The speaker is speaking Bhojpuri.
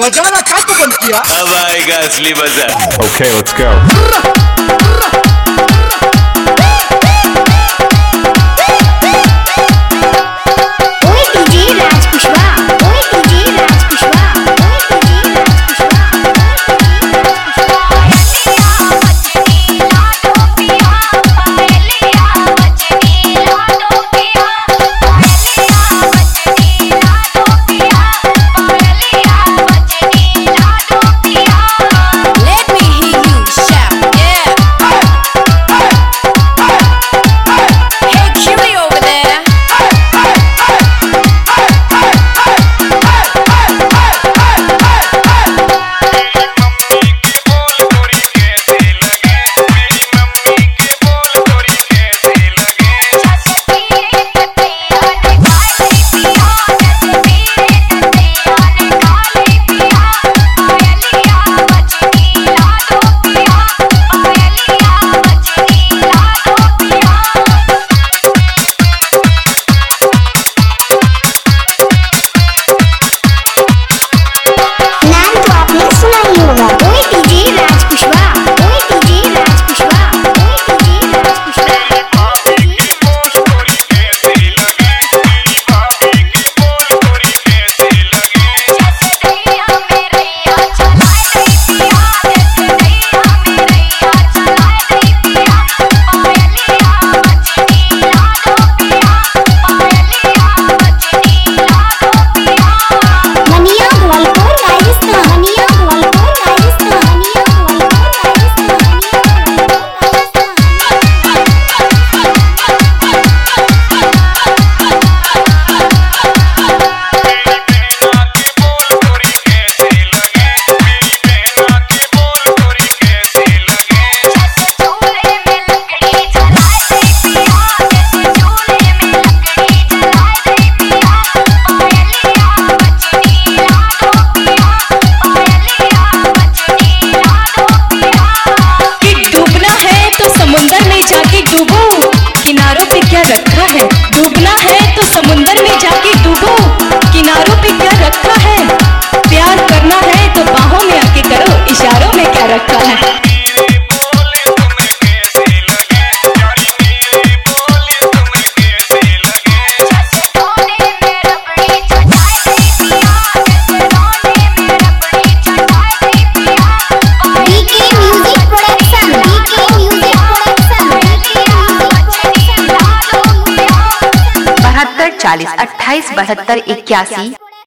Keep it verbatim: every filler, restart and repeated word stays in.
बजाना का तो बंद किया। अब आएगा असली मजा। Okay, let's go. किनारों पे क्या रखा है, डूबना है तो समुंदर में जाके डूबो। किनारों पे क्या रखा है, प्यार करना है तो बाहों में आके करो, इशारों में क्या रखा है। चालीस अट्ठाईस बहत्तर इक्यासी।